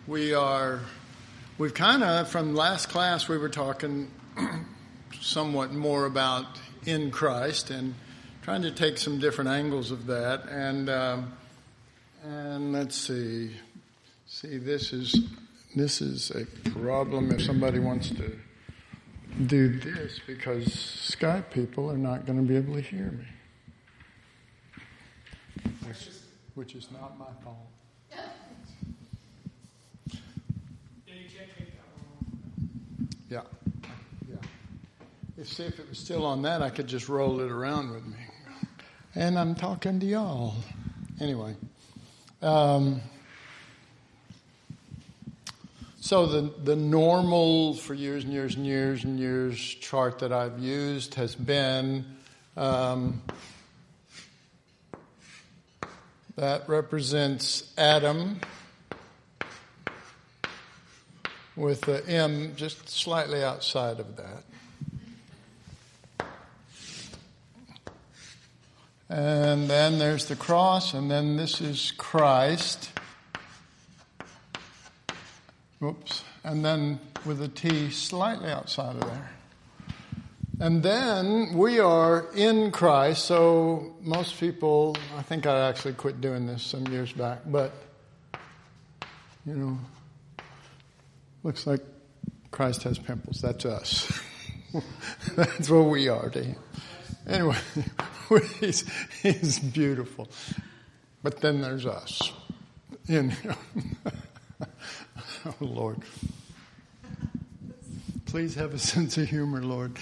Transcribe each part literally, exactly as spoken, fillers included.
we are, we've kind of, from last class, we were talking somewhat more about in Christ and trying to take some different angles of that. And um, and let's see, see, this is this is a problem if somebody wants to do this, because Skype people are not going to be able to hear me, which, which is not my fault. Yeah, yeah. If, see, if it was still on that, I could just roll it around with me. And I'm talking to y'all. Anyway. Um, so the, the normal, for years and years and years and years, chart that I've used has been um, that represents Adam with the M just slightly outside of that. And then there's the cross, and then this is Christ. Whoops. And then with a T slightly outside of there. And then we are in Christ. So most people, I think I actually quit doing this some years back, but, you know, looks like Christ has pimples. That's us. That's what we are to him. Anyway, he's, he's beautiful. But then there's us in him. Oh, Lord. Please have a sense of humor, Lord.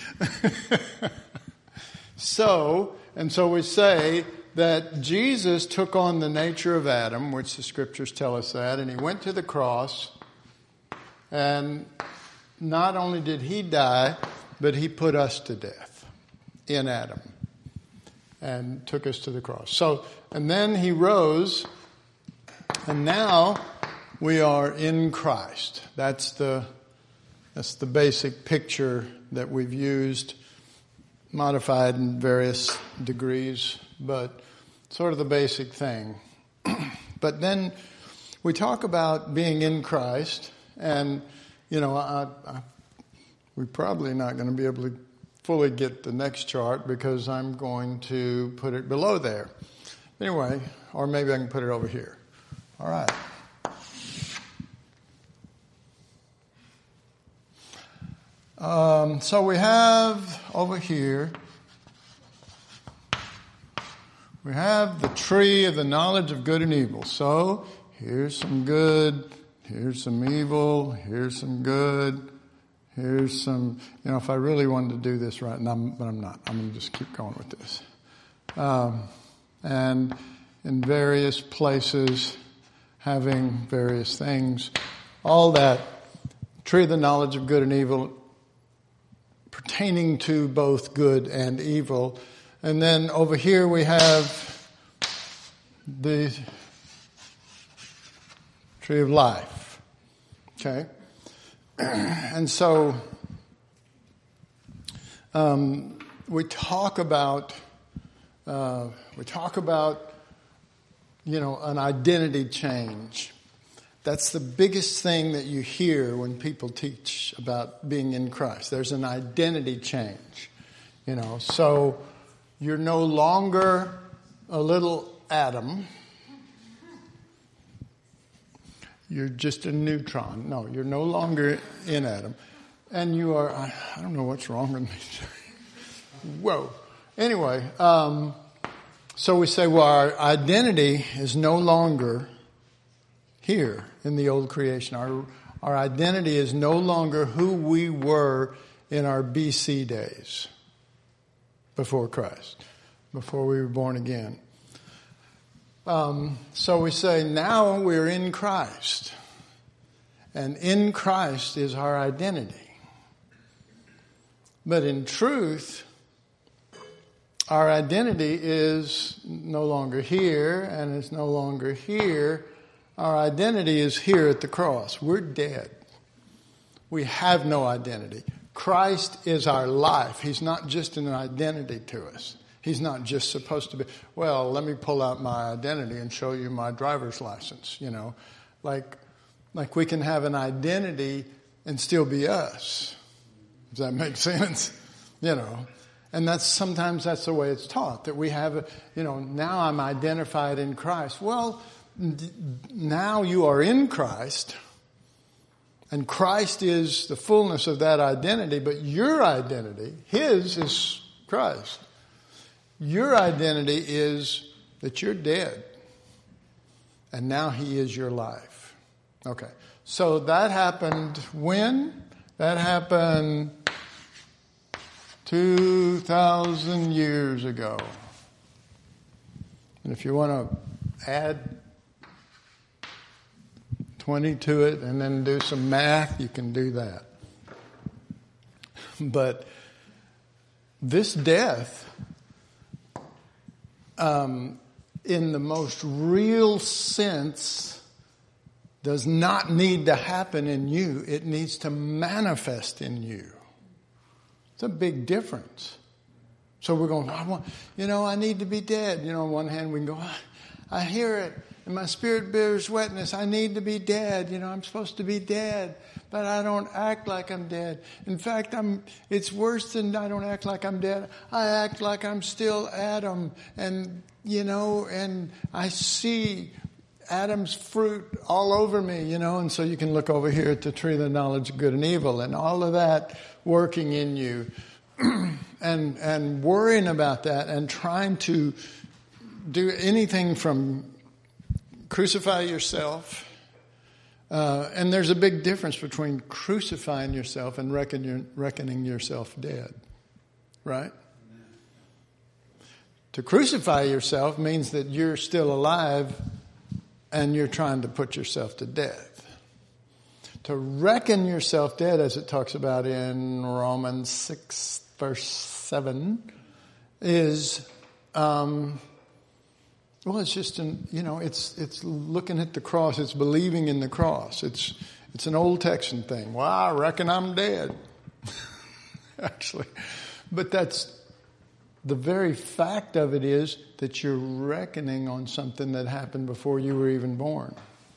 So, and so we say that Jesus took on the nature of Adam, which the scriptures tell us that, and he went to the cross. And not only did he die, but he put us to death in Adam and took us to the cross. So, and then he rose, and now we are in Christ. That's the that's the basic picture that we've used, modified in various degrees, but sort of the basic thing. But then we talk about being in Christ. And, you know, I, I, we're probably not going to be able to fully get the next chart because I'm going to put it below there. Anyway, or maybe I can put it over here. All right. Um, so we have over here, we have the tree of the knowledge of good and evil. So here's some good. Here's some evil, here's some good, here's some, you know, if I really wanted to do this right, and I'm, but I'm not, I'm going to just keep going with this. Um, and in various places, having various things, all that, tree of the knowledge of good and evil, pertaining to both good and evil. And then over here we have the tree of life. Okay, and so um, we talk about uh, we talk about you know an identity change. That's the biggest thing that you hear when people teach about being in Christ. There's an identity change, you know. So you're no longer a little Adam. You're just a neutron. No, you're no longer in Adam. And you are, I, I don't know what's wrong with me. Whoa. Anyway, um, so we say, well, our identity is no longer here in the old creation. Our, our identity is no longer who we were in our B C days before Christ, before we were born again. Um, so we say now we're in Christ. And in Christ is our identity. But in truth, our identity is no longer here and it's no longer here. Our identity is here at the cross. We're dead. We have no identity. Christ is our life. He's not just an identity to us. He's not just supposed to be, well, let me pull out my identity and show you my driver's license, you know. Like, Like we can have an identity and still be us. Does that make sense? You know, and that's sometimes that's the way it's taught, that we have, a, you know, now I'm identified in Christ. Well, d- now you are in Christ, and Christ is the fullness of that identity, but your identity, his is Christ. Your identity is that you're dead, and now he is your life. Okay, so that happened when? That happened two thousand years ago. And if you want to add twenty to it and then do some math, you can do that. But this death, um, in the most real sense, does not need to happen in you. It needs to manifest in you. It's a big difference. So we're going, I want, you know, I need to be dead. You know, on one hand we can go, I hear it, and my spirit bears witness. I need to be dead. You know, I'm supposed to be dead, but I don't act like I'm dead. In fact, I'm. It's worse than I don't act like I'm dead. I act like I'm still Adam, and you know, and I see Adam's fruit all over me, you know, and so you can look over here at the tree of the knowledge of good and evil, and all of that working in you, and and worrying about that, and trying to do anything from crucify yourself. Uh, and there's a big difference between crucifying yourself and reckon, reckoning yourself dead, right? To crucify yourself means that you're still alive and you're trying to put yourself to death. To reckon yourself dead, as it talks about in Romans six, verse seven, is, um, well, it's just, an, you know, it's it's looking at the cross. It's believing in the cross. It's it's an Old Texan thing. Well, I reckon I'm dead. Actually. But that's, the very fact of it is that you're reckoning on something that happened before you were even born.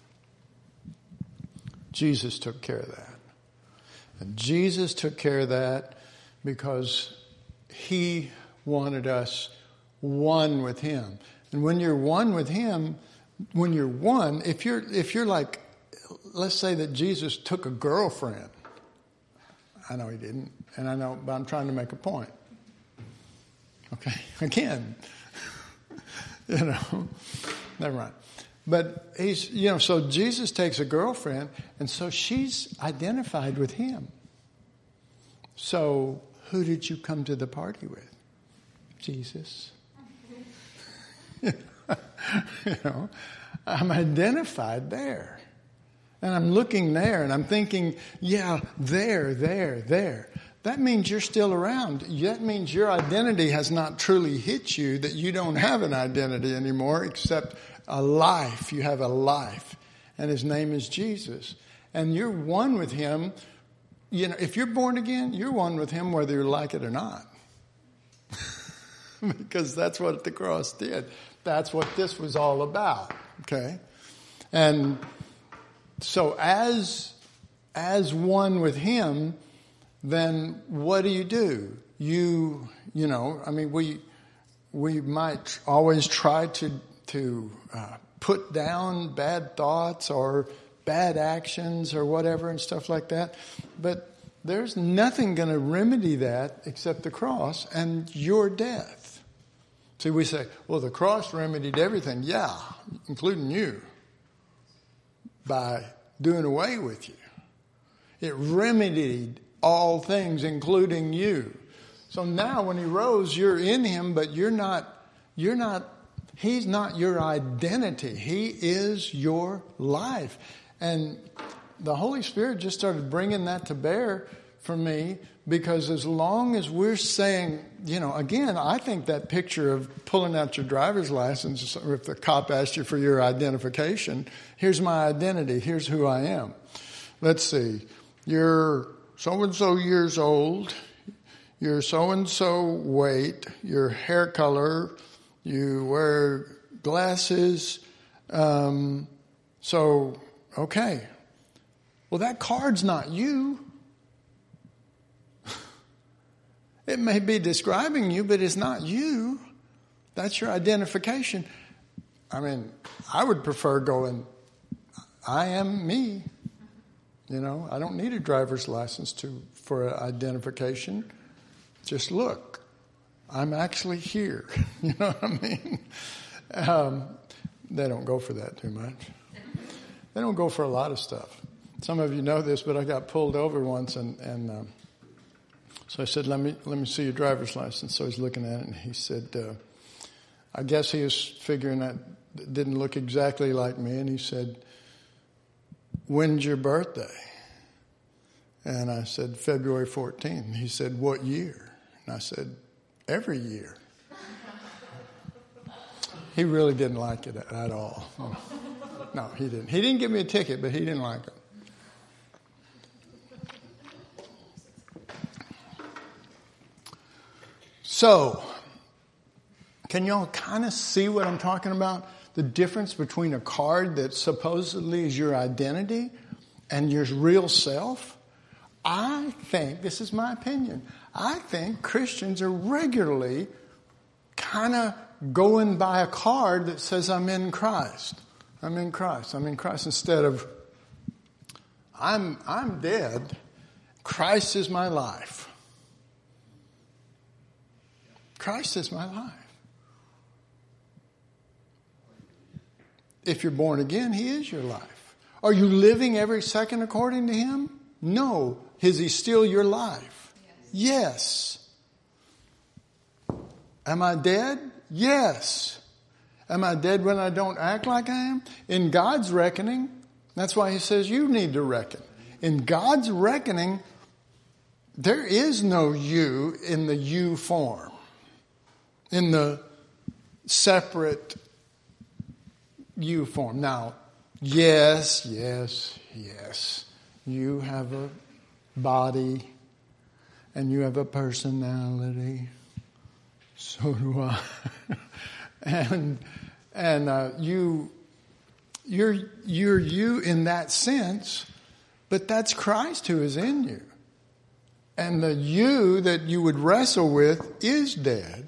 Jesus took care of that. And Jesus took care of that because he wanted us one with him. And when you're one with him, when you're one, if you're if you're like, let's say that Jesus took a girlfriend. I know he didn't, and I know, but I'm trying to make a point. Okay, again, you know, never mind. But he's, you know, so Jesus takes a girlfriend, and so she's identified with him. So who did you come to the party with? Jesus. You know, I'm identified there. And I'm looking there, and I'm thinking, yeah, there, there, there. That means you're still around. That means your identity has not truly hit you, that you don't have an identity anymore except a life. You have a life. And his name is Jesus. And you're one with him. You know, if you're born again, you're one with him whether you like it or not. Because that's what the cross did. That's what this was all about. Okay? And so as as one with him, then what do you do? You, you know, I mean, we we might always try to to uh, put down bad thoughts or bad actions or whatever and stuff like that. But there's nothing going to remedy that except the cross and your death. See, we say, well, the cross remedied everything. Yeah, including you, by doing away with you. It remedied all things, including you. So now when he rose, you're in him, but you're not, you're not, he's not your identity. He is your life. And the Holy Spirit just started bringing that to bear for me, because as long as we're saying, you know, again, I think that picture of pulling out your driver's license, or if the cop asked you for your identification, here's my identity, here's who I am. Let's see, you're so-and-so years old, you're so-and-so weight, your hair color, you wear glasses, um, so, okay. Well, that card's not you. It may be describing you, but it's not you. That's your identification. I mean, I would prefer going, I am me. You know, I don't need a driver's license to for identification. Just look, I'm actually here. You know what I mean? Um, they don't go for that too much. They don't go for a lot of stuff. Some of you know this, but I got pulled over once, and, and um, so I said, let me let me see your driver's license. So he's looking at it, and he said, uh, I guess he was figuring that it didn't look exactly like me, and he said, when's your birthday? And I said, February fourteenth. He said, what year? And I said, every year. He really didn't like it at all. No, he didn't. He didn't give me a ticket, but he didn't like it. So, can y'all kind of see what I'm talking about? The difference between a card that supposedly is your identity and your real self? I think, this is my opinion, I think Christians are regularly kind of going by a card that says I'm in Christ. I'm in Christ. I'm in Christ instead of I'm I'm dead. Christ is my life. Christ is my life. If you're born again, He is your life. Are you living every second according to Him? No. Is He still your life? Yes. Yes. Am I dead? Yes. Am I dead when I don't act like I am? In God's reckoning, that's why He says you need to reckon. In God's reckoning, there is no you in the you form. In the separate you form. Now, yes, yes, yes. You have a body and you have a personality. So do I. and and uh, you you're you're you in that sense, but that's Christ who is in you. And the you that you would wrestle with is dead.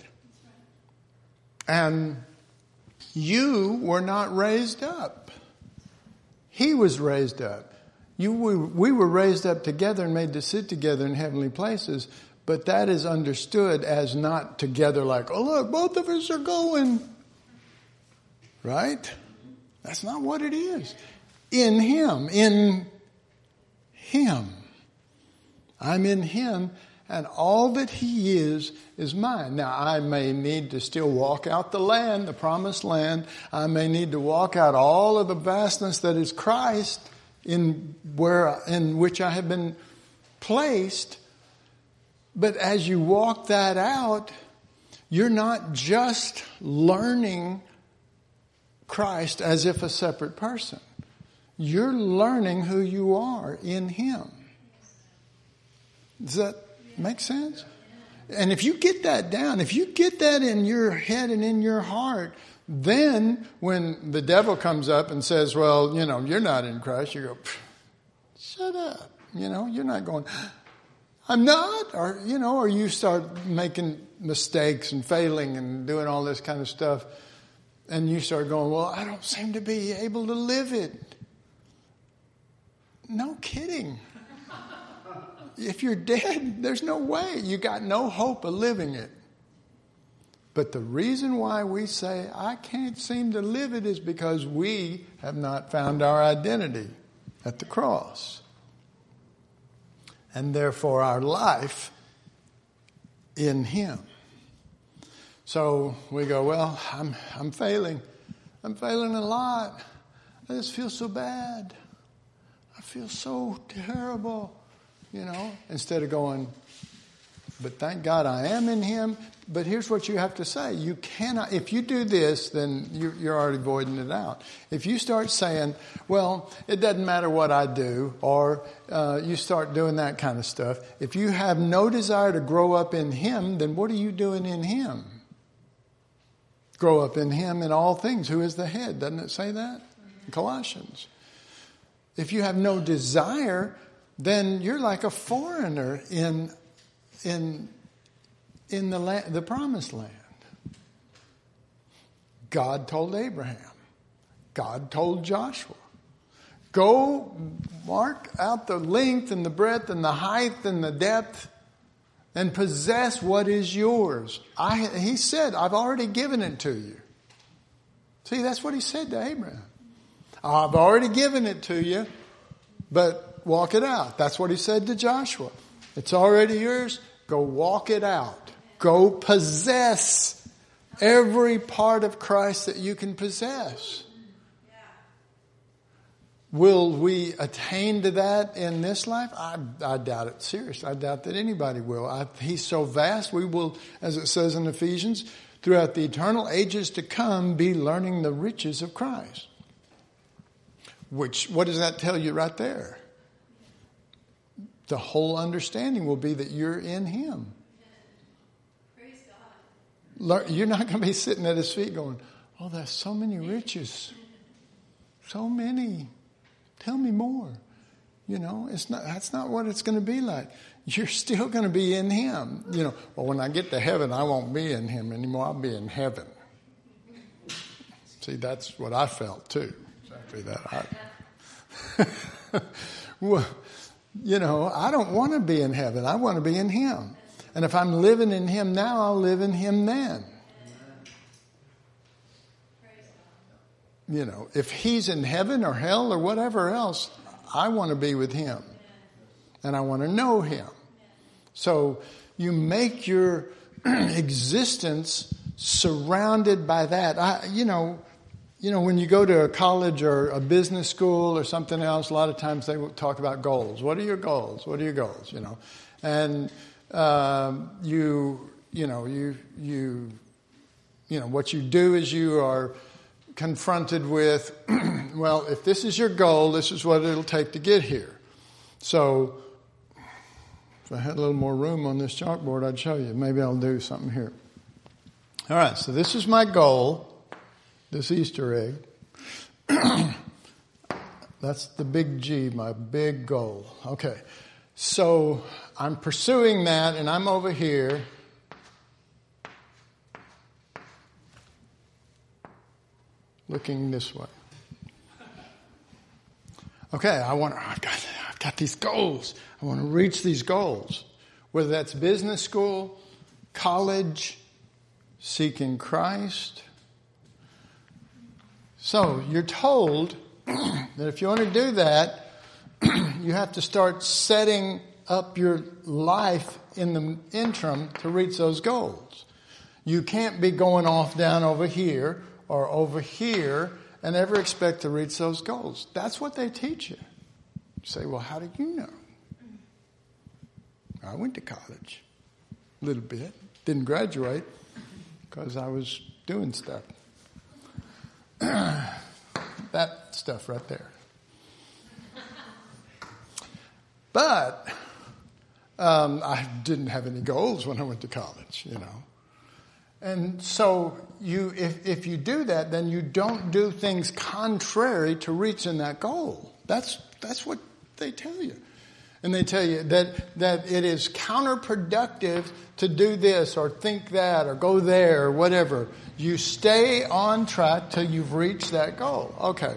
And you were not raised up. He was raised up. You, we, we were raised up together and made to sit together in heavenly places, but that is understood as not together like, oh look, both of us are going. Right? That's not what it is. In Him. In Him. I'm in Him, and all that He is, is mine. Now, I may need to still walk out the land, the promised land. I may need to walk out all of the vastness that is Christ, in where in which I have been placed. But as you walk that out, you're not just learning Christ as if a separate person. You're learning who you are in Him. Does that make sense? And if you get that down, if you get that in your head and in your heart, then when the devil comes up and says, well, you know, you're not in Christ, you go, shut up. You know, you're not going, I'm not. Or, you know, or you start making mistakes and failing and doing all this kind of stuff. And you start going, well, I don't seem to be able to live it. No kidding. If you're dead, there's no way. You got no hope of living it. But the reason why we say, I can't seem to live it, is because we have not found our identity at the cross. And therefore our life in Him. So we go, well, I'm I'm failing. I'm failing a lot. I just feel so bad. I feel so terrible. You know, instead of going, but thank God I am in Him. But here's what you have to say. You cannot, if you do this, then you're, you're already voiding it out. If you start saying, well, it doesn't matter what I do, or uh, you start doing that kind of stuff. If you have no desire to grow up in Him, then what are you doing in Him? Grow up in Him in all things. Who is the head? Doesn't it say that in Colossians? If you have no desire, then you're like a foreigner in in in the land, the promised land. God told Abraham. God told Joshua. Go mark out the length and the breadth and the height and the depth and possess what is yours. I, he said, I've already given it to you. See, that's what he said to Abraham. I've already given it to you, but walk it out. That's what he said to Joshua. It's already yours. Go walk it out. Go possess every part of Christ that you can possess. Will we attain to that in this life? I, I doubt it. Seriously, I doubt that anybody will. I, he's so vast. We will, as it says in Ephesians, throughout the eternal ages to come, be learning the riches of Christ. Which, what does that tell you right there? The whole understanding will be that you're in Him. Praise God. You're not going to be sitting at His feet going, oh, there's so many riches. So many. Tell me more. You know, it's not, that's not what it's going to be like. You're still going to be in Him. You know, well, when I get to heaven, I won't be in Him anymore. I'll be in heaven. See, that's what I felt too. Exactly that. I, well, you know, I don't want to be in heaven. I want to be in Him. And if I'm living in Him now, I'll live in Him then. You know, if He's in heaven or hell or whatever else, I want to be with Him. And I want to know Him. So you make your existence surrounded by that. I, you know, you know, when you go to a college or a business school or something else, a lot of times they talk about goals. What are your goals? What are your goals? You know, and um, you, you know, you, you, you know, what you do is you are confronted with, well, if this is your goal, this is what it'll take to get here. So if I had a little more room on this chalkboard, I'd show you. Maybe I'll do something here. All right, so this is my goal, this Easter egg. That's the big G, my big goal. Okay, so I'm pursuing that, and I'm over here. Looking this way. Okay, I want. I've got. I've got these goals. I want to reach these goals. Whether that's business school, college, seeking Christ. So you're told that if you want to do that, you have to start setting up your life in the interim to reach those goals. You can't be going off down over here or over here and ever expect to reach those goals. That's what they teach you. You say, well, how do you know? I went to college a little bit. Didn't graduate because I was doing stuff. That stuff right there. But um, I didn't have any goals when I went to college, you know. And so you, if, if you do that, then you don't do things contrary to reaching that goal. That's that's what they tell you. And they tell you that, that it is counterproductive to do this or think that or go there or whatever. You stay on track till you've reached that goal. Okay.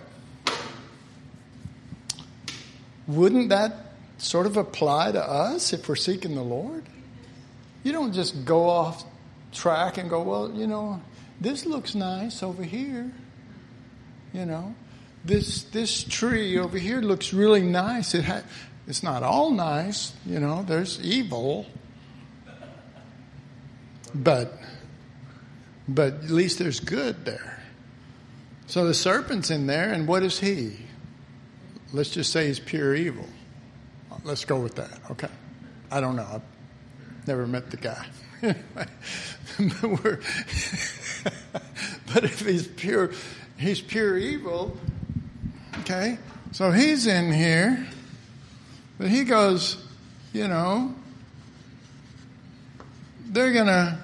Wouldn't that sort of apply to us if we're seeking the Lord? You don't just go off track and go, well, you know, this looks nice over here. You know, this this tree over here looks really nice. It ha- it's not all nice, you know. There's evil, but but at least there's good there. So the serpent's in there, and what is he? Let's just say he's pure evil. Let's go with that. Okay, I don't know. I've never met the guy. But if he's pure, he's pure evil. Okay, so he's in here, but he goes, you know, they're gonna,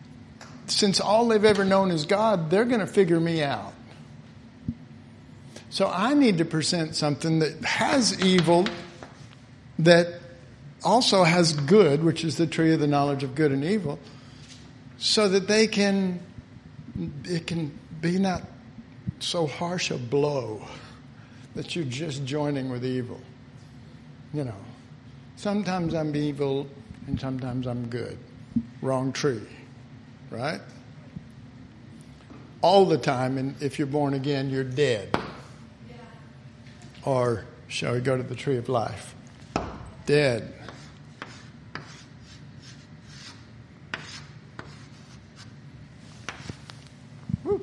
since all they've ever known is God, they're gonna figure me out. So I need to present something that has evil, that also has good, which is the tree of the knowledge of good and evil, so that they can, it can be not so harsh a blow that you're just joining with evil. You know, sometimes I'm evil and sometimes I'm good. Wrong tree, right? All the time, and if you're born again, you're dead. Yeah. Or shall we go to the tree of life? Dead. Woo.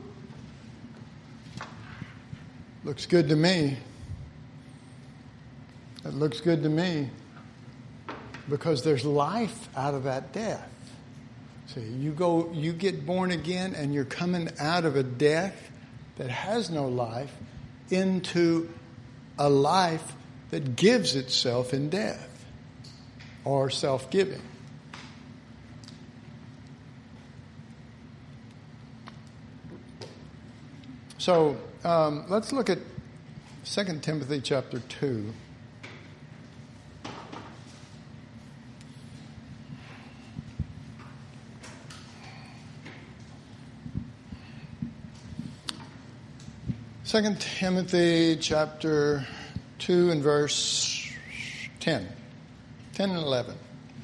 Looks good to me. It looks good to me because there's life out of that death. See, you go, you get born again and you're coming out of a death that has no life into a life that gives itself in death or self-giving. So um, let's look at Second Timothy chapter two. Second Timothy chapter two and verse ten. ten and eleven.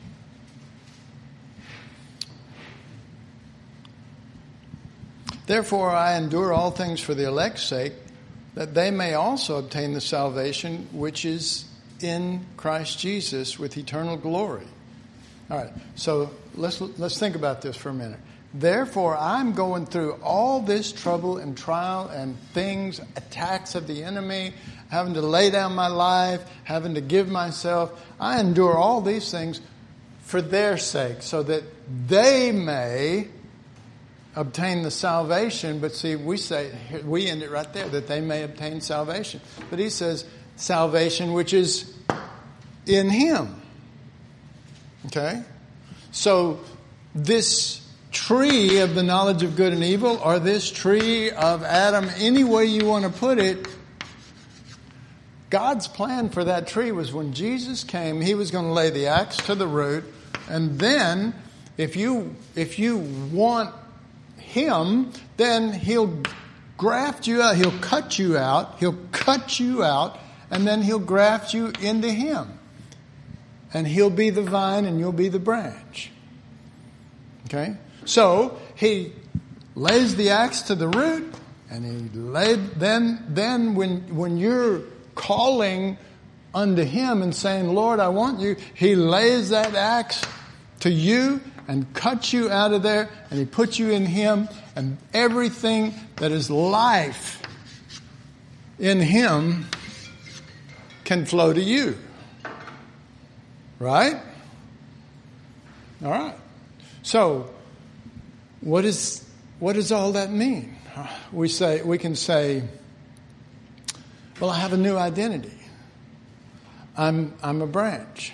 Therefore I endure all things for the elect's sake, that they may also obtain the salvation which is in Christ Jesus with eternal glory. All right, so let's let's think about this for a minute. Therefore, I'm going through all this trouble and trial and things, attacks of the enemy, having to lay down my life, having to give myself. I endure all these things for their sake, so that they may obtain the salvation. But see, we say, we end it right there, that they may obtain salvation. But he says, salvation which is in him. Okay? So, this tree of the knowledge of good and evil, or this tree of Adam, any way you want to put it, God's plan for that tree was when Jesus came, he was going to lay the axe to the root, and then if you if you want him, then he'll graft you out, he'll cut you out, he'll cut you out, and then he'll graft you into him. And he'll be the vine and you'll be the branch. Okay? So he lays the axe to the root, and he laid then then when when you're calling unto him and saying, Lord, I want you, he lays that axe to you and cuts you out of there, and he puts you in him, and everything that is life in him can flow to you. Right? All right. So What is what does all that mean? We say we can say, well, I have a new identity. I'm I'm a branch.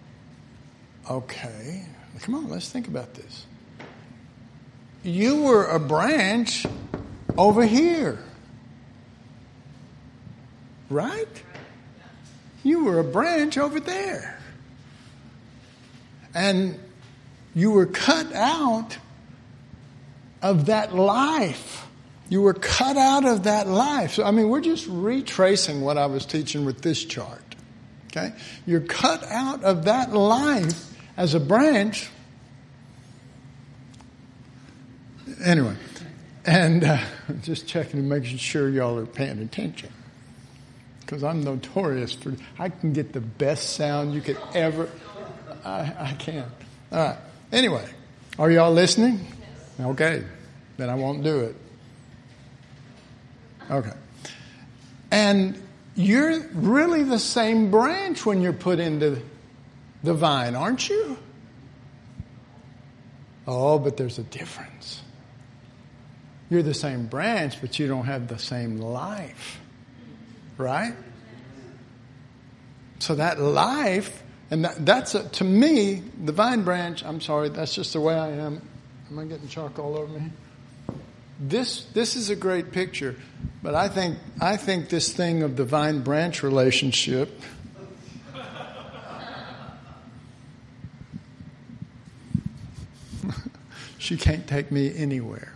Okay. Come on, let's think about this. You were a branch over here. Right? You were a branch over there. And you were cut out of that life. You were cut out of that life. So, I mean, we're just retracing what I was teaching with this chart. Okay? You're cut out of that life as a branch. Anyway, and uh, just checking and making sure y'all are paying attention. Because I'm notorious for, I can get the best sound you could ever, I, I can. All right. Anyway, are y'all listening? Okay. Then I won't do it. Okay. And you're really the same branch when you're put into the vine, aren't you? Oh, but there's a difference. You're the same branch, but you don't have the same life. Right? So that life, and that, that's, a, to me, the vine branch, I'm sorry, that's just the way I am. Am I getting chalk all over me? this this is a great picture, but I think I think this thing of the vine-branch relationship she can't take me anywhere.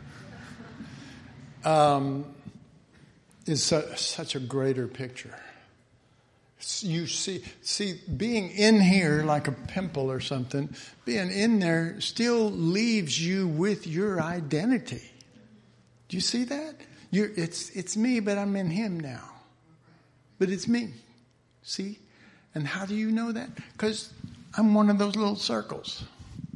Um, is su- such a greater picture. You see, see, being in here like a pimple or something, being in there still leaves you with your identity. Do you see that? You're, it's it's me, but I'm in him now. But it's me. See? And how do you know that? Because I'm one of those little circles.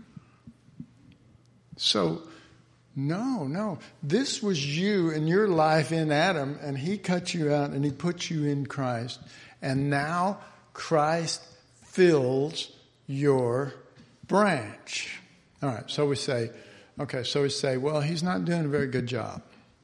So, no, no. This was you and your life in Adam, and he cut you out and he put you in Christ. And now Christ fills your branch. All right, so we say, okay, so we say, well, he's not doing a very good job.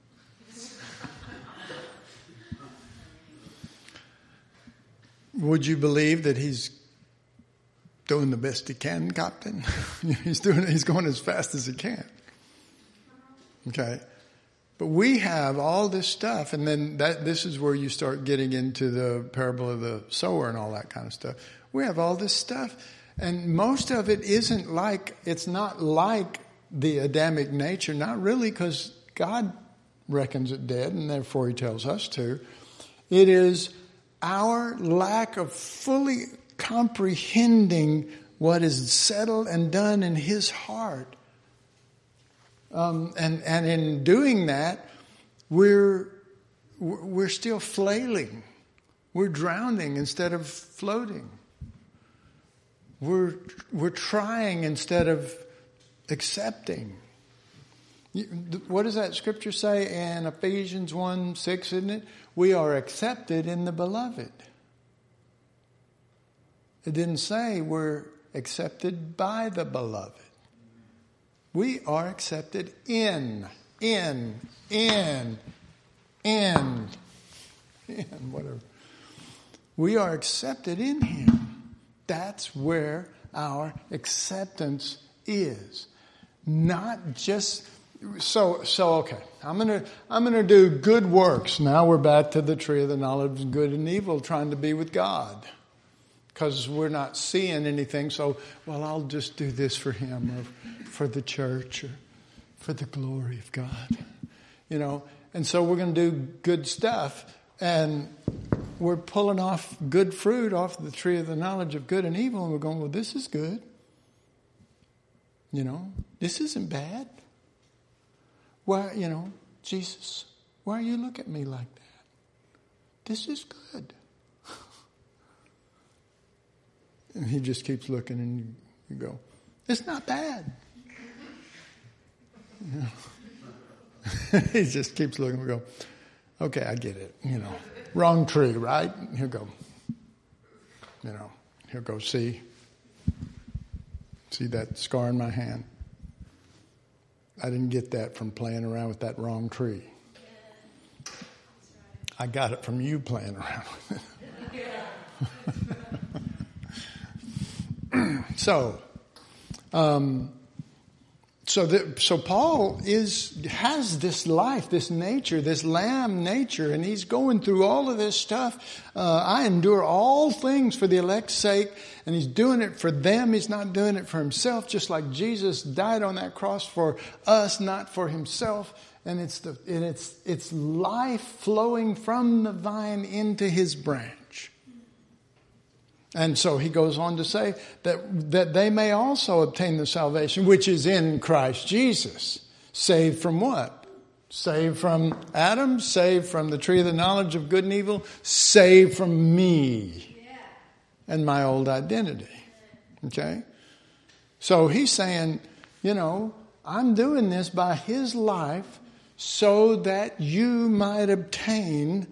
Would you believe that he's doing the best he can, Captain? he's doing. He's going as fast as he can. Okay. But we have all this stuff, and then that this is where you start getting into the parable of the sower and all that kind of stuff. We have all this stuff, and most of it isn't like, it's not like the Adamic nature, not really, because God reckons it dead, and therefore he tells us to. It is our lack of fully comprehending what is settled and done in his heart. Um, and, and in doing that, we're, we're still flailing. We're drowning instead of floating. We're, we're trying instead of accepting. What does that scripture say in Ephesians one six, isn't it? We are accepted in the beloved. It didn't say we're accepted by the beloved. We are accepted in, in, in, in, in, whatever. We are accepted in him. That's where our acceptance is. Not just, so, so, okay, I'm going to, I'm going to do good works. Now we're back to the tree of the knowledge of good and evil, trying to be with God. Because we're not seeing anything, so, well, I'll just do this for him or for the church or for the glory of God. You know, and so we're going to do good stuff, and we're pulling off good fruit off the tree of the knowledge of good and evil, and we're going, well, this is good. You know, this isn't bad. Why, you know, Jesus, why you look at me like that? This is good. And he just keeps looking, and you, you go, it's not bad. You know? He just keeps looking and we go, okay, I get it. You know, wrong tree, right? He'll go, you know, he'll go, see, see that scar in my hand? I didn't get that from playing around with that wrong tree. I got it from you playing around with it. So, um, so the, so Paul is has this life, this nature, this lamb nature, and he's going through all of this stuff. Uh, I endure all things for the elect's sake, and he's doing it for them. He's not doing it for himself, just like Jesus died on that cross for us, not for himself. And it's the and it's it's life flowing from the vine into his branch. And so he goes on to say that, that they may also obtain the salvation which is in Christ Jesus. Saved from what? Saved from Adam, saved from the tree of the knowledge of good and evil, saved from me and my old identity. Okay? So he's saying, you know, I'm doing this by his life so that you might obtain.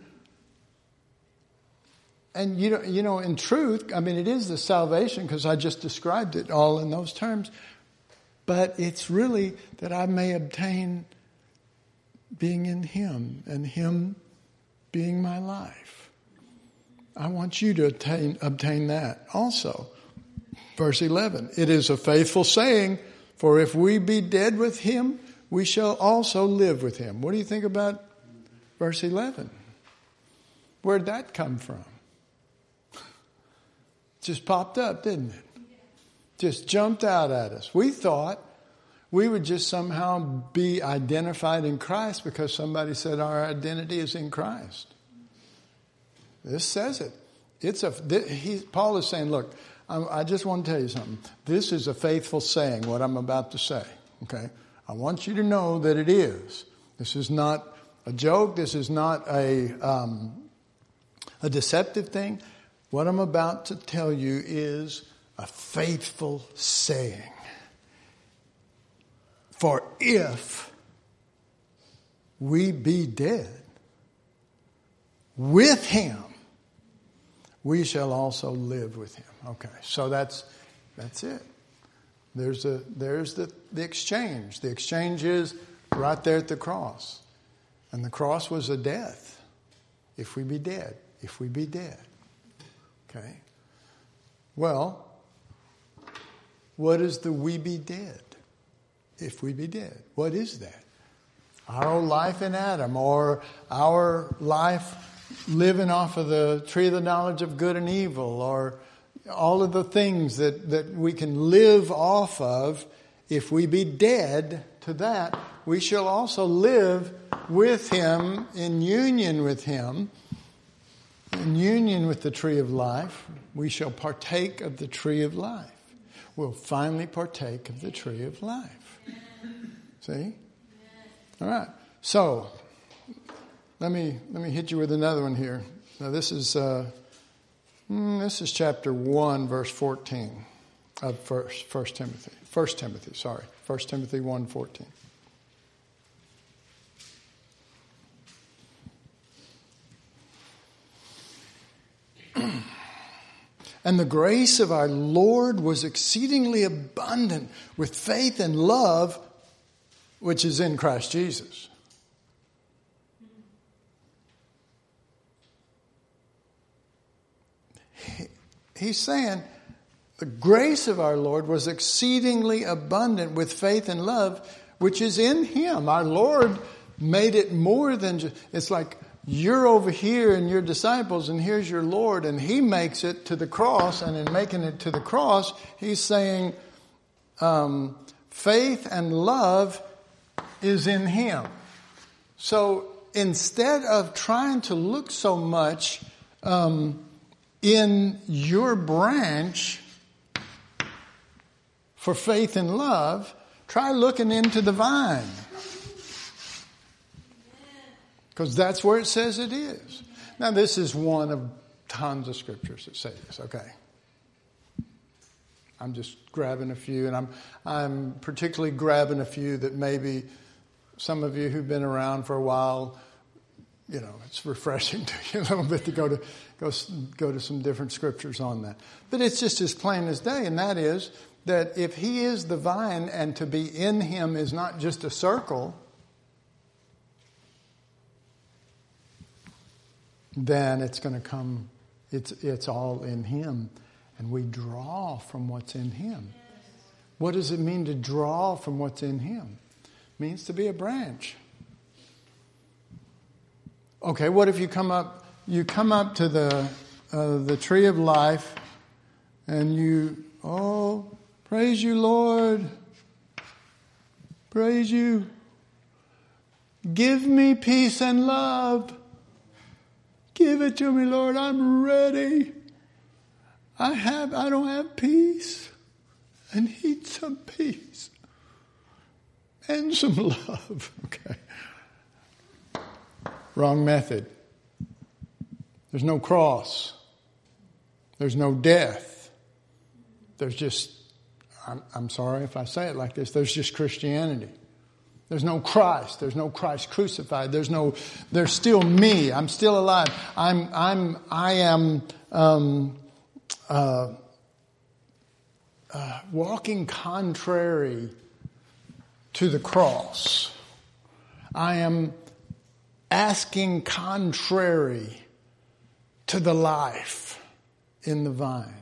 And, you know, you know, in truth, I mean, it is the salvation because I just described it all in those terms. But it's really that I may obtain being in him and him being my life. I want you to attain, obtain that also. Verse eleven, it is a faithful saying, for if we be dead with him, we shall also live with him. What do you think about verse eleven? Where'd that come from? Just popped up, didn't it? Just jumped out at us. We thought we would just somehow be identified in Christ because somebody said our identity is in Christ. This says it. It's a. He, Paul is saying, look, I, I just want to tell you something. This is a faithful saying, what I'm about to say. Okay? I want you to know that it is. This is not a joke. This is not a, um, a deceptive thing. What I'm about to tell you is a faithful saying. For if we be dead with him, we shall also live with him. Okay, so that's that's it. There's a there's the, the exchange. The exchange is right there at the cross. And the cross was a death. If we be dead. If we be dead. Okay. Well, what is the we be dead? If we be dead. What is that? Our old life in Adam, or our life living off of the tree of the knowledge of good and evil, or all of the things that, that we can live off of. If we be dead to that, we shall also live with him, in union with him, in union with the tree of life. We shall partake of the tree of life. We'll finally partake of the tree of life. See? All right. So, let me let me hit you with another one here. Now this is uh, this is chapter one, verse fourteen of First First Timothy. First Timothy, sorry, First Timothy one fourteen. And the grace of our Lord was exceedingly abundant with faith and love, which is in Christ Jesus. He, he's saying the grace of our Lord was exceedingly abundant with faith and love, which is in him. Our Lord made it more than just, it's like, you're over here and your disciples, and here's your Lord, and he makes it to the cross, and in making it to the cross, he's saying um, faith and love is in him. So instead of trying to look so much um, in your branch for faith and love, try looking into the vine. Because that's where it says it is. Now, this is one of tons of scriptures that say this, okay? I'm just grabbing a few, and I'm I'm particularly grabbing a few that maybe some of you who've been around for a while, you know, it's refreshing to you a little bit to go to go go to some different scriptures on that. But it's just as plain as day, and that is that if he is the vine and to be in him is not just a circle, then it's going to come, it's it's all in him. And we draw from what's in him. What does it mean to draw from what's in him? It means to be a branch. Okay, what if you come up, you come up to the uh, the tree of life and you, oh, praise you, Lord. Praise you. Give me peace and love. Give it to me, Lord. I'm ready. I have, I don't have peace. I need some peace. And some love. Okay. Wrong method. There's no cross. There's no death. There's just, I'm, I'm sorry if I say it like this, there's just Christianity. There's no Christ. There's no Christ crucified. There's no, there's still me. I'm still alive. I'm, I'm, I am, um, uh, uh, walking contrary to the cross. I am asking contrary to the life in the vine.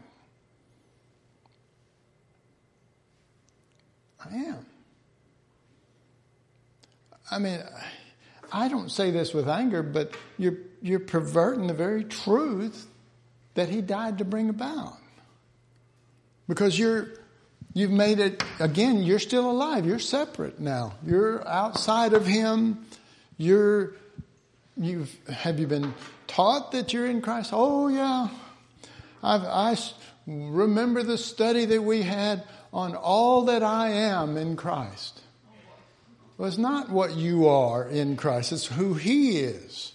I am. I mean, I don't say this with anger, but you're you're perverting the very truth that he died to bring about. Because you're you've made it, again, you're still alive. You're separate now. You're outside of him. You're you've have you been taught that you're in Christ? Oh yeah. I've, I remember the study that we had on all that I am in Christ. Well, it's not what you are in Christ. It's who he is.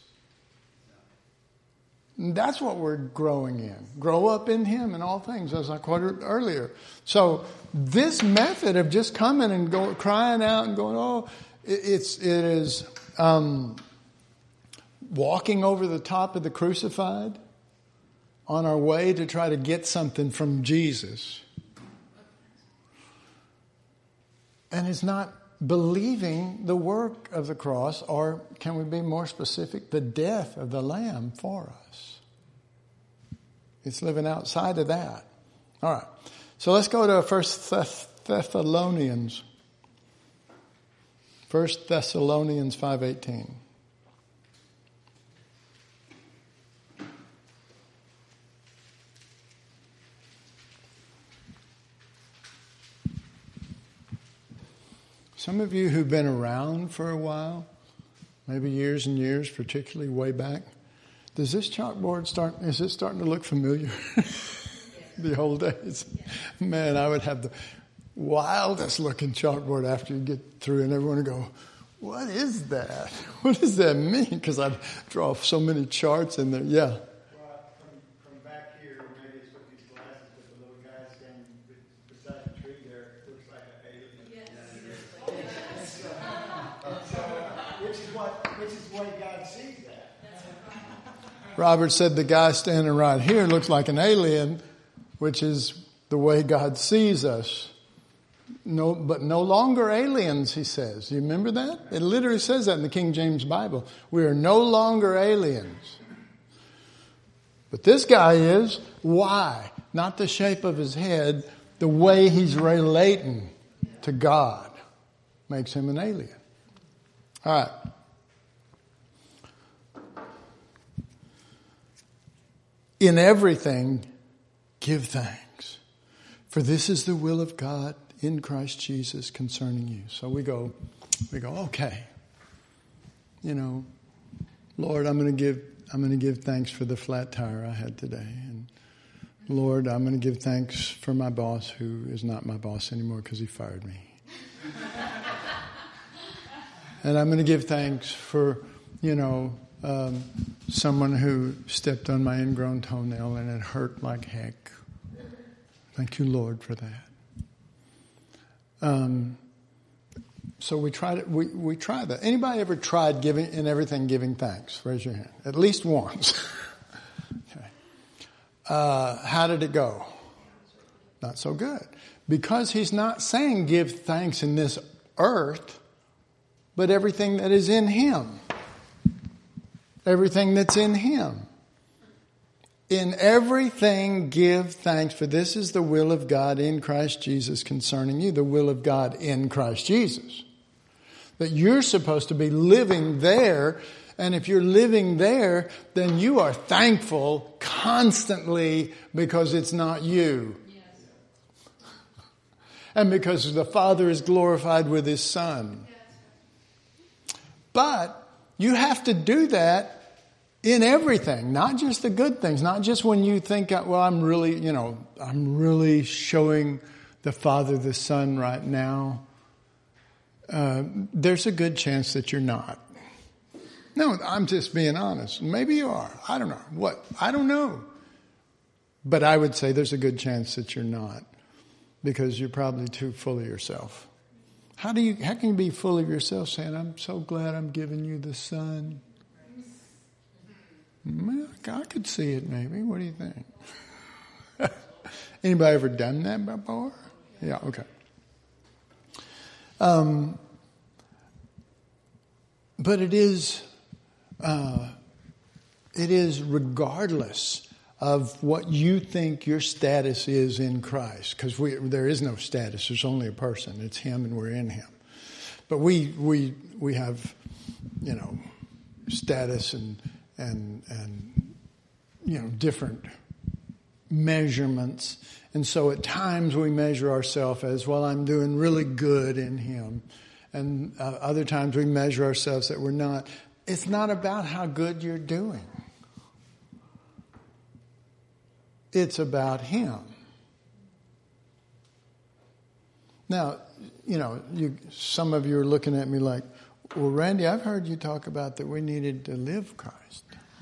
And that's what we're growing in. Grow up in him in all things, as I quoted earlier. So this method of just coming and go, crying out and going, oh, it, it's, it is um, walking over the top of the crucified on our way to try to get something from Jesus. And it's not believing the work of the cross, or can we be more specific, the death of the Lamb for us. It's living outside of that. All right. So let's go to First Thessalonians. First Thessalonians five eighteen. Some of you who've been around for a while, maybe years and years, particularly way back, does this chalkboard start, is it starting to look familiar? The old days. Man, I would have the wildest looking chalkboard after you get through, and everyone would go, what is that? What does that mean? Because I'd draw so many charts in there. Yeah. Well, from, from back here, maybe it's with these glasses, but the little guy standing beside the tree there looks like an alien. Yes. Which is what, which is the way God sees that. Robert said the guy standing right here looks like an alien, which is the way God sees us. No, but no longer aliens, he says. Do you remember that? It literally says that in the King James Bible. We are no longer aliens. But this guy is. Why? Not the shape of his head, the way he's relating to God makes him an alien. All right. In everything, give thanks, for this is the will of God in Christ Jesus concerning you. So we go, we go, okay. You know, Lord, I'm going to give, I'm going to give thanks for the flat tire I had today. And Lord, I'm going to give thanks for my boss who is not my boss anymore because he fired me. And I'm going to give thanks for, you know, um, someone who stepped on my ingrown toenail and it hurt like heck. Thank you, Lord, for that. Um, so we try to, we, we try that. Anybody ever tried giving in everything giving thanks? Raise your hand. At least once. Okay. Uh, how did it go? Not so good. Because he's not saying give thanks in this earth, but everything that is in him. Everything that's in him. In everything give thanks, for this is the will of God in Christ Jesus concerning you. The will of God in Christ Jesus. That you're supposed to be living there, and if you're living there, then you are thankful constantly because it's not you. Yes. And because the Father is glorified with His Son. Yes. But you have to do that in everything, not just the good things, not just when you think, well, I'm really, you know, I'm really showing the Father the Son right now. Uh, there's a good chance that you're not. No, I'm just being honest. Maybe you are. I don't know. What? I don't know. But I would say there's a good chance that you're not, because you're probably too full of yourself. How do you, how can you be full of yourself saying, I'm so glad I'm giving you the Son? Well, I could see it maybe. What do you think? Anybody ever done that before? Yeah, okay. Um, but it is, uh, it is regardless of what you think your status is in Christ, because we there is no status. There's only a person. It's Him, and we're in Him. But we we we have, you know, status and and and you know different measurements, and so at times we measure ourselves as, well, I'm doing really good in Him, and uh, other times we measure ourselves that we're not. It's not about how good you're doing. It's about Him. Now, you know, you, some of you are looking at me like, well, Randy, I've heard you talk about that we needed to live Christ.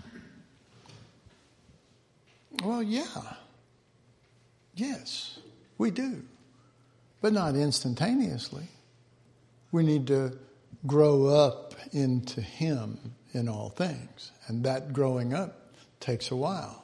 Well, yeah. Yes, we do. But not instantaneously. We need to grow up into Him in all things. And that growing up takes a while.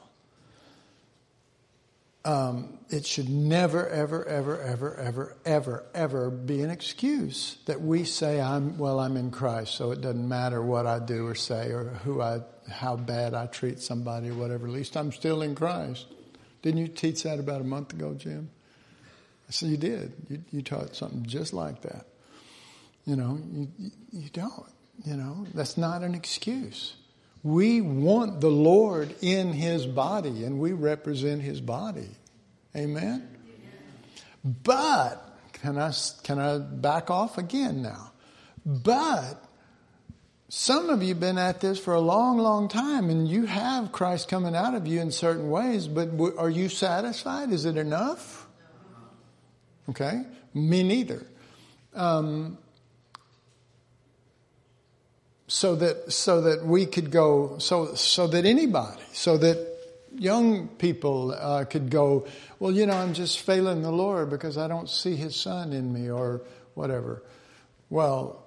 Um, it should never, ever, ever, ever, ever, ever, ever be an excuse that we say, "I'm well, I'm in Christ, so it doesn't matter what I do or say or who I, how bad I treat somebody or whatever. At least I'm still in Christ." Didn't you teach that about a month ago, Jim? I said, you did. You, you taught something just like that. You know, you, you don't. You know, that's not an excuse. We want the Lord in His body, and we represent His body. Amen? But, can I, can I back off again now? But, some of you have been at this for a long, long time, and you have Christ coming out of you in certain ways, but are you satisfied? Is it enough? Okay? Me neither. Um, so that so that we could go, so so that anybody, so that young people uh, could go, well, you know, I'm just failing the Lord because I don't see His Son in me or whatever. Well,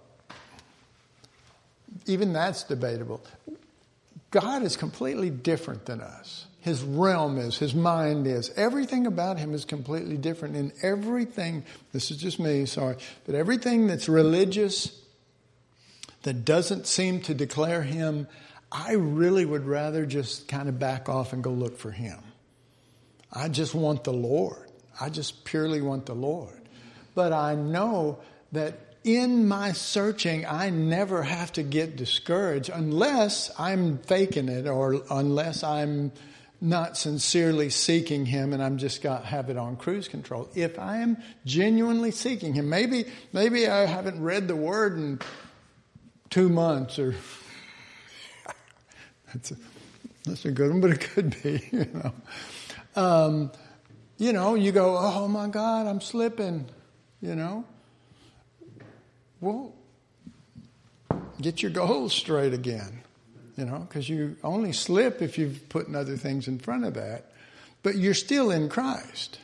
even that's debatable. God is completely different than us. His realm is, His mind is. Everything about Him is completely different. And everything, this is just me, sorry, but everything that's religious, that doesn't seem to declare Him, I really would rather just kind of back off and go look for Him. I just want the Lord. I just purely want the Lord. But I know that in my searching, I never have to get discouraged unless I'm faking it or unless I'm not sincerely seeking Him and I'm just got have it on cruise control. If I am genuinely seeking Him, maybe maybe I haven't read the Word in two months or that's a, that's a good one, but it could be, you know. Um, you know, you go, oh my God, I'm slipping, you know. Well, get your goals straight again, you know, because you only slip if you've put other things in front of that. But you're still in Christ.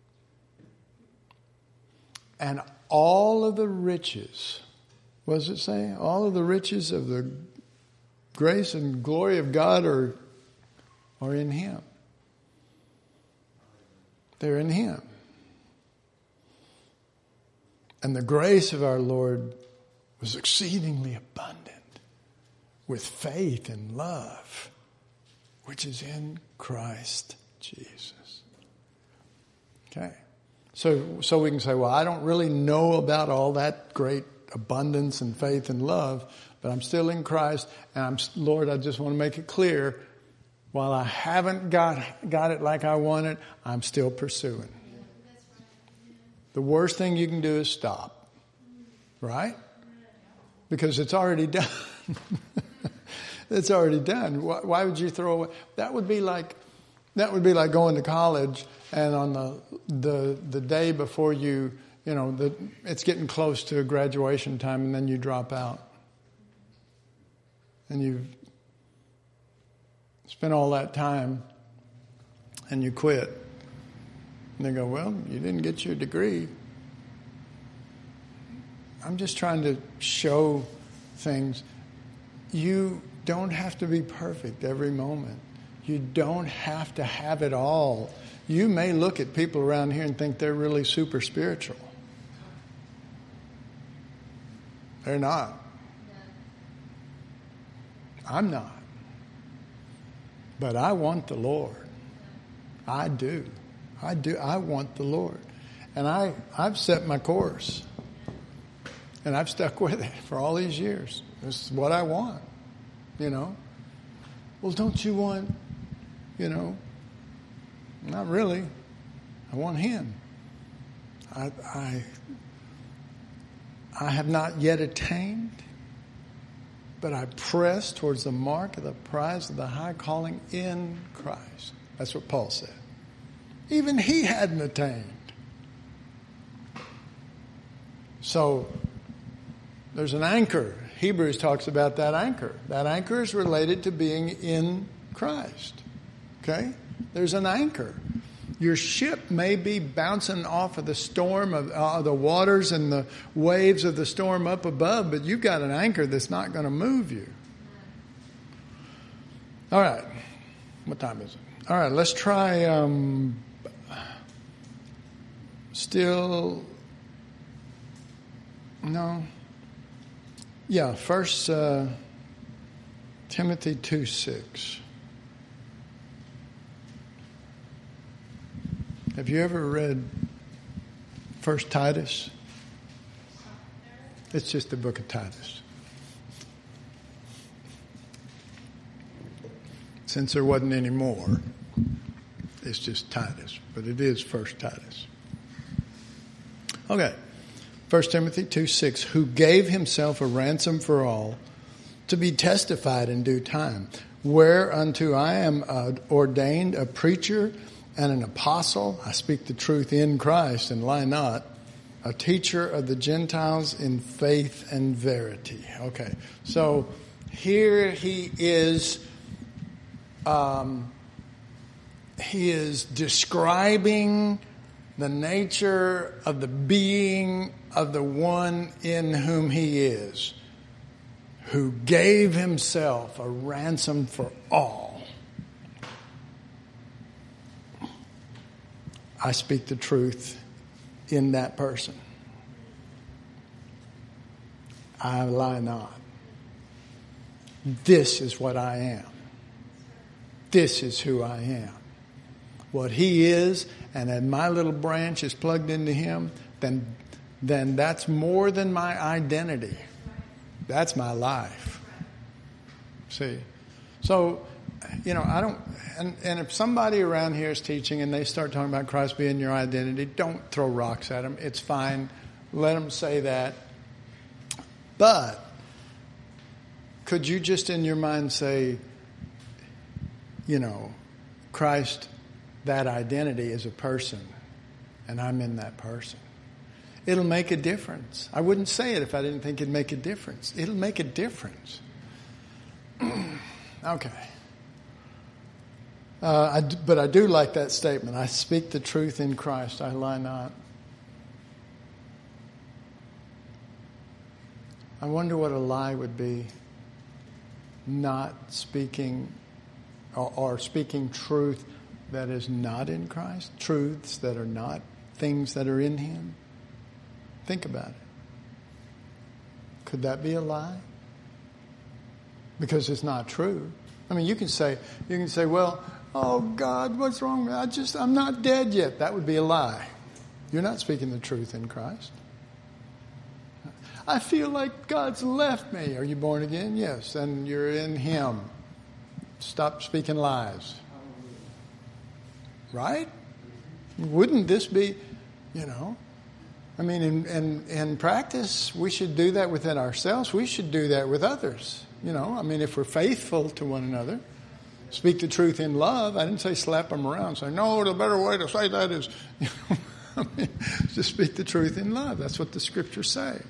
And all of the riches, what does it say? All of the riches of the grace and glory of God are, are in Him. They're in Him. And the grace of our Lord was exceedingly abundant with faith and love, which is in Christ Jesus. Okay. So, so we can say, well, I don't really know about all that great abundance and faith and love, but I'm still in Christ. And I'm, Lord, I just want to make it clear, while I haven't got, got it like I want it, I'm still pursuing. The worst thing you can do is stop. Right? Because it's already done. It's already done. Why, why would you throw away? That would be like, that would be like going to college and on the the the day before you, you know, the, it's getting close to graduation time and then you drop out. And you've spent all that time and you quit. And they go, well, you didn't get your degree. I'm just trying to show things. You don't have to be perfect every moment. You don't have to have it all. You may look at people around here and think they're really super spiritual. They're not. I'm not. But I want the Lord. I do. I do. I want the Lord. And I, I've set my course. And I've stuck with it for all these years. This is what I want, you know. Well, don't you want, you know, not really. I want him. I, I, I have not yet attained, but I press towards the mark of the prize of the high calling in Christ. That's what Paul said. Even he hadn't attained. So there's an anchor. Hebrews talks about that anchor. That anchor is related to being in Christ. Okay? There's an anchor. Your ship may be bouncing off of the storm of uh, the waters and the waves of the storm up above, but you've got an anchor that's not going to move you. All right. What time is it? All right, let's try um, still no. Yeah, First uh, Timothy two six. Have you ever read First Titus? It's just the book of Titus. Since there wasn't any more, it's just Titus, but it is First Titus. Okay. First Timothy two six, who gave himself a ransom for all, to be testified in due time, whereunto I am uh, ordained a preacher and an apostle. I speak the truth in Christ and lie not, a teacher of the Gentiles in faith and verity. Okay, so here he is, um, he is describing the nature of the being of the one in whom he is, who gave himself a ransom for all. I speak the truth in that person. I lie not. This is what I am. This is who I am. What he is, and then my little branch is plugged into him, then, then that's more than my identity. That's my life. See? So, you know, I don't, and, and if somebody around here is teaching and they start talking about Christ being your identity, don't throw rocks at them. It's fine. Let them say that. But could you just in your mind say, you know, Christ, that identity is a person, and I'm in that person. It'll make a difference. I wouldn't say it if I didn't think it'd make a difference. It'll make a difference. Okay. Uh, I, but I do like that statement. I speak the truth in Christ. I lie not. I wonder what a lie would be. Not speaking or, or speaking truth that is not in Christ. Truths that are not things that are in him. Think about it. Could that be a lie? Because it's not true. I mean, you can say, you can say, well, oh God, what's wrong with me? I just, I'm not dead yet. That would be a lie. You're not speaking the truth in Christ. I feel like God's left me. Are you born again? Yes. And you're in him. Stop speaking lies. Right? Wouldn't this be, you know, I mean, in, in, in practice, we should do that within ourselves. We should do that with others. You know, I mean, if we're faithful to one another, speak the truth in love. I didn't say slap them around. Say, no, the better way to say that is, you know, I mean, just speak the truth in love. That's what the scriptures say.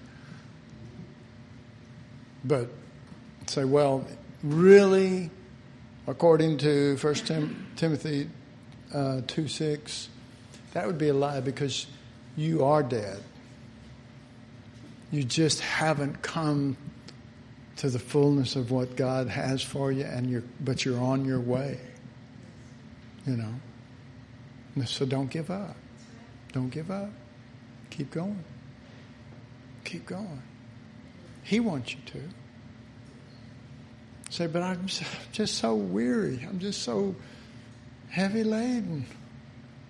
But say, well, really, according to First Tim- Timothy uh, two six, that would be a lie because you are dead. You just haven't come to the fullness of what God has for you, and you're but you're on your way. You know. So don't give up. Don't give up. Keep going. Keep going. He wants you to. Say, but I'm just so weary. I'm just so heavy laden.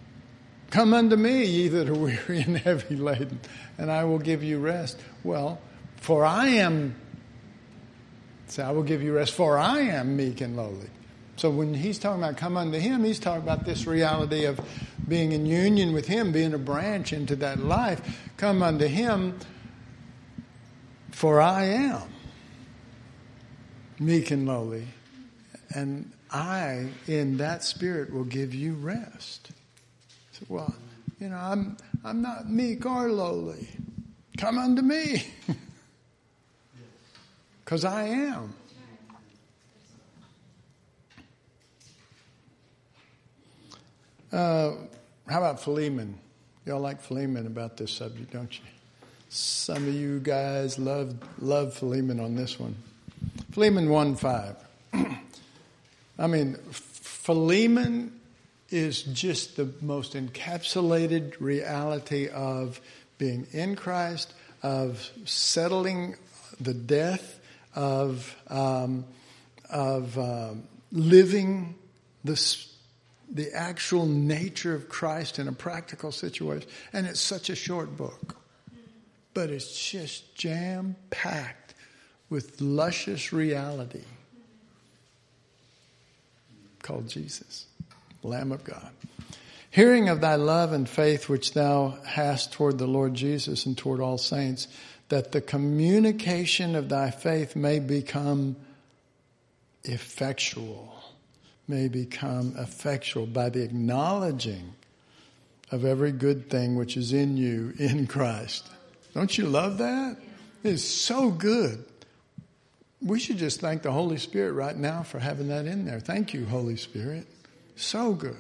Come unto me, ye that are weary and heavy laden, and I will give you rest. Well, For I am, say, I will give you rest, for I am meek and lowly. So when he's talking about come unto him, he's talking about this reality of being in union with him, being a branch into that life. Come unto him, for I am meek and lowly. And I, in that spirit, will give you rest. So, well, you know, I'm I'm not meek or lowly. Come unto me. Because I am. Uh, how about Philemon? Y'all like Philemon about this subject, don't you? Some of you guys love love Philemon on this one. Philemon one five. I mean, Philemon is just the most encapsulated reality of being in Christ, of settling the death, of um, of um, living the the actual nature of Christ in a practical situation. And it's such a short book, but it's just jam packed with luscious reality called Jesus, Lamb of God. Hearing of thy love and faith which thou hast toward the Lord Jesus and toward all saints, that the communication of thy faith may become effectual, may become effectual by the acknowledging of every good thing which is in you in Christ. Don't you love that? It's so good. We should just thank the Holy Spirit right now for having that in there. Thank you, Holy Spirit. So good.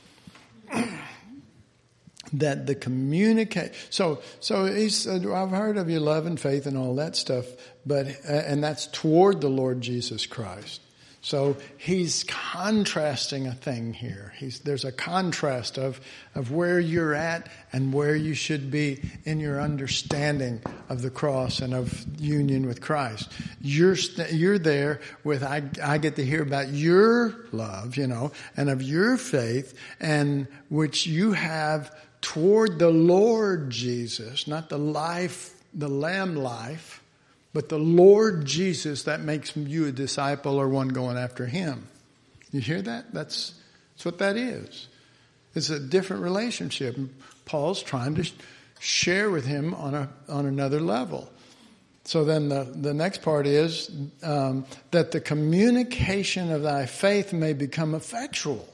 That the communicate. So, so he's, uh, I've heard of your love and faith and all that stuff, but uh, and that's toward the Lord Jesus Christ. So he's contrasting a thing here. He's, there's a contrast of, of where you're at and where you should be in your understanding of the cross and of union with Christ. You're, st- you're there with, I, I get to hear about your love, you know, and of your faith, and which you have toward the Lord Jesus, not the life, the Lamb life, but the Lord Jesus, that makes you a disciple or one going after him. You hear that? That's, that's what that is. It's a different relationship. Paul's trying to share with him on a on another level. So then the, the next part is um, that the communication of thy faith may become effectual.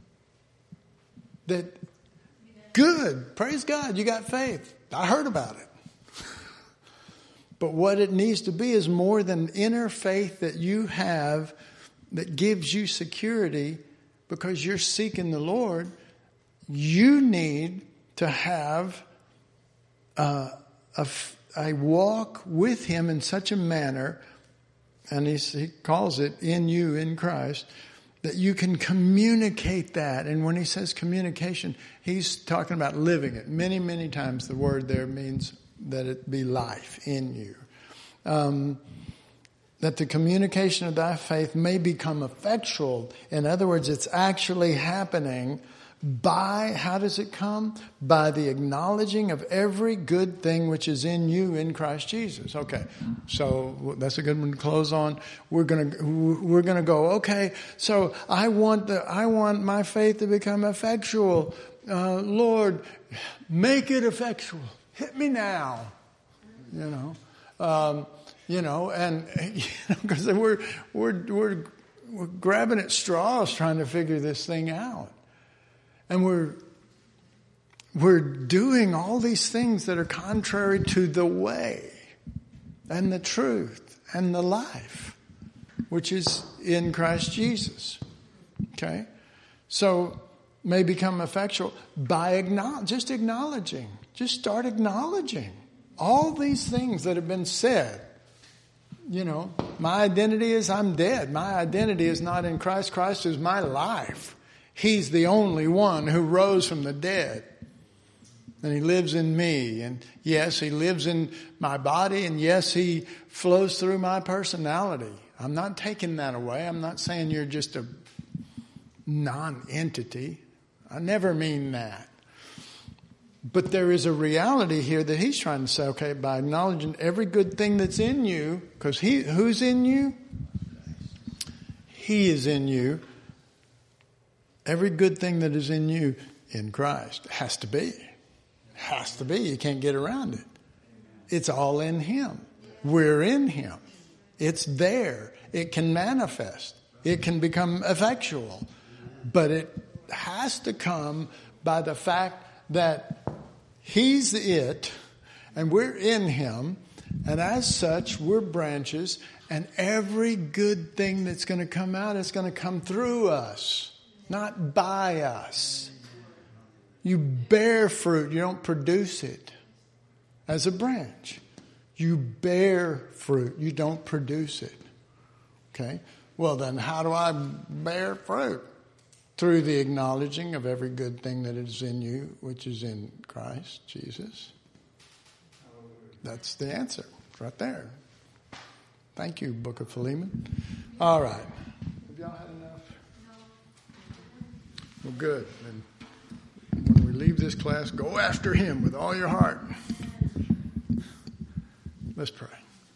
That, good, praise God, you got faith. I heard about it. But what it needs to be is more than inner faith that you have that gives you security because you're seeking the Lord. You need to have uh, a, a walk with him in such a manner, and he's, he calls it in you, in Christ, that you can communicate that. And when he says communication, he's talking about living it. Many, many times the word there means that it be life in you. Um, that the communication of thy faith may become effectual. In other words, it's actually happening by, how does it come? By the acknowledging of every good thing which is in you in Christ Jesus. Okay, so that's a good one to close on. We're gonna we're gonna go. Okay, so I want the I want my faith to become effectual. Uh, Lord, make it effectual. Hit me now, you know, um, you know, and because you know, we're we're we're we're grabbing at straws trying to figure this thing out, and we're we're doing all these things that are contrary to the way, and the truth, and the life, which is in Christ Jesus. Okay, so may become effectual by acknowledge, just acknowledging. Just start acknowledging all these things that have been said. You know, my identity is I'm dead. My identity is not in Christ. Christ is my life. He's the only one who rose from the dead. And he lives in me. And yes, he lives in my body. And yes, he flows through my personality. I'm not taking that away. I'm not saying you're just a non-entity. I never mean that. But there is a reality here that he's trying to say, okay, by acknowledging every good thing that's in you, because he, who's in you? He is in you. Every good thing that is in you in Christ has to be. Has to be. You can't get around it. It's all in him. We're in him. It's there. It can manifest. It can become effectual. But it has to come by the fact that he's it and we're in him. And as such, we're branches. And every good thing that's going to come out is going to come through us. Not by us. You bear fruit. You don't produce it as a branch. You bear fruit. You don't produce it. Okay? Well, then how do I bear fruit? Through the acknowledging of every good thing that is in you, which is in Christ Jesus. That's the answer. It's right there. Thank you, Book of Philemon. All right. Have y'all had enough? Well, good. And when we leave this class, go after him with all your heart. Let's pray.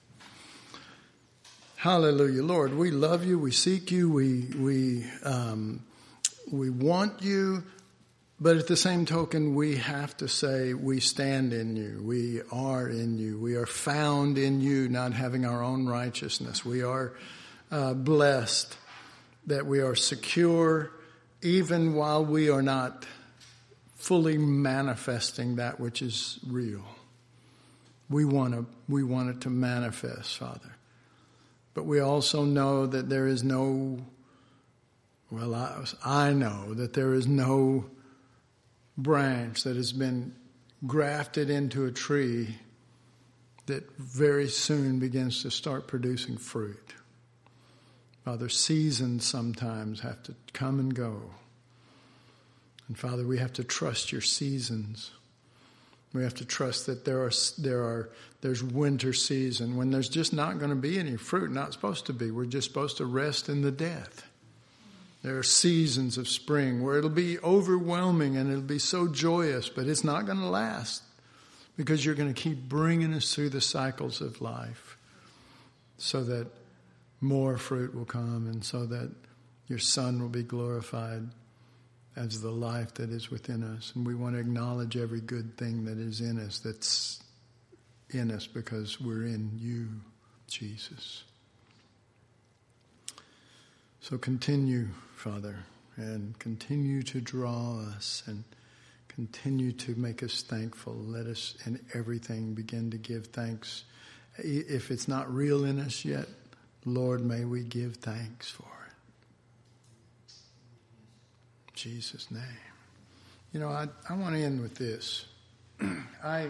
Hallelujah. Lord, we love you. We seek you. We, we, um, we want you. But at the same token, we have to say we stand in you. We are in you. We are found in you, not having our own righteousness. We are uh, blessed that we are secure even while we are not fully manifesting that which is real. We want to, we want it to manifest, Father. But we also know that there is no, well, I, I know that there is no branch that has been grafted into a tree that very soon begins to start producing fruit. Father, seasons sometimes have to come and go. And Father, we have to trust your seasons. We have to trust that there are there are there's winter season when there's just not going to be any fruit, not supposed to be. We're just supposed to rest in the death. There are seasons of spring where it'll be overwhelming and it'll be so joyous, but it's not going to last because you're going to keep bringing us through the cycles of life so that more fruit will come and so that your Son will be glorified as the life that is within us. And we want to acknowledge every good thing that is in us, that's in us because we're in you, Jesus. So continue, Father, and continue to draw us and continue to make us thankful. Let us in everything begin to give thanks. If it's not real in us yet, Lord, may we give thanks for it. In Jesus' name. You know, I, I want to end with this. I,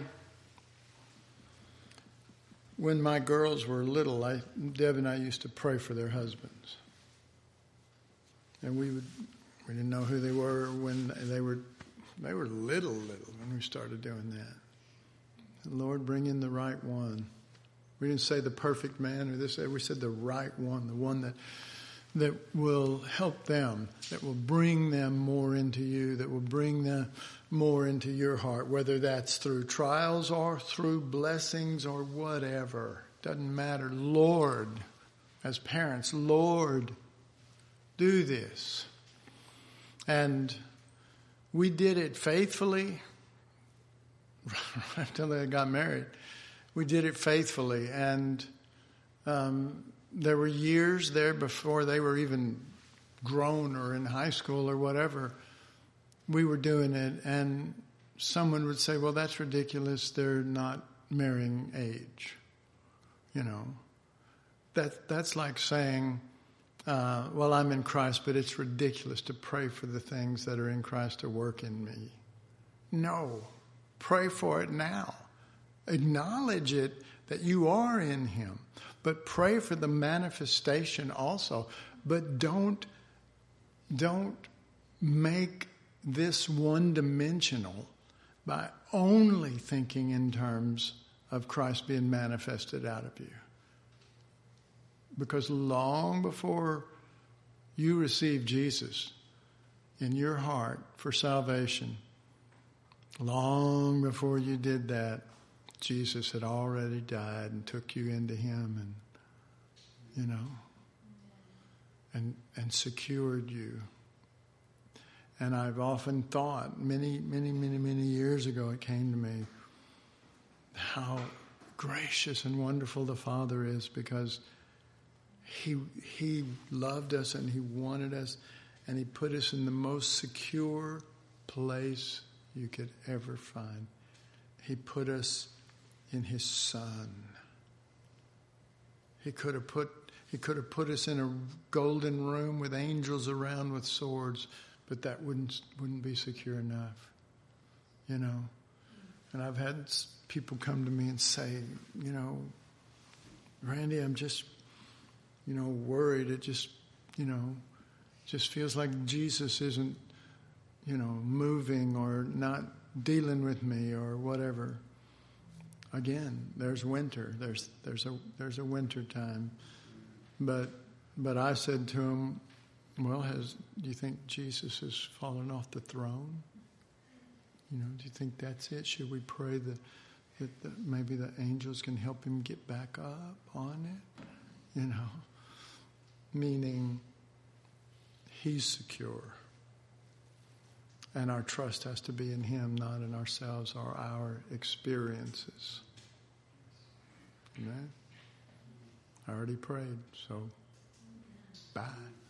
when my girls were little, I, Deb and I used to pray for their husbands. And we would, we didn't know who they were when they were, they were little, little when we started doing that. And Lord, bring in the right one. We didn't say the perfect man or this, we said the right one, the one that, that will help them, that will bring them more into you, that will bring them more into your heart, whether that's through trials or through blessings or whatever. Doesn't matter. Lord, as parents, Lord, do this. And we did it faithfully until they got married. We did it faithfully. And um, there were years there before they were even grown or in high school or whatever. We were doing it. And someone would say, well, that's ridiculous. They're not marrying age. You know, that that's like saying, Uh, well, I'm in Christ, but it's ridiculous to pray for the things that are in Christ to work in me. No, pray for it now. Acknowledge it that you are in him, but pray for the manifestation also. But don't, don't make this one-dimensional by only thinking in terms of Christ being manifested out of you. Because long before you receive Jesus in your heart for salvation, Long before you did that, Jesus had already died and took you into him and, you know, and and secured you. And I've often thought, many, many, many, many years ago, it came to me, how gracious and wonderful the Father is, because he he loved us and he wanted us, and he put us in the most secure place you could ever find. He put us in his Son. He could have put he could have put us in a golden room with angels around with swords, but that wouldn't wouldn't be secure enough, you know. And I've had people come to me and say, you know, Randy, I'm just, you know, worried. It just, you know, just feels like Jesus isn't, you know, moving or not dealing with me or whatever. Again, there's winter. There's there's a there's a winter time, but but I said to him, well, has do you think Jesus has fallen off the throne? You know, do you think that's it? Should we pray that that, that maybe the angels can help him get back up on it? You know, meaning he's secure. And our trust has to be in him, not in ourselves or our experiences. Amen? I already prayed, so bye.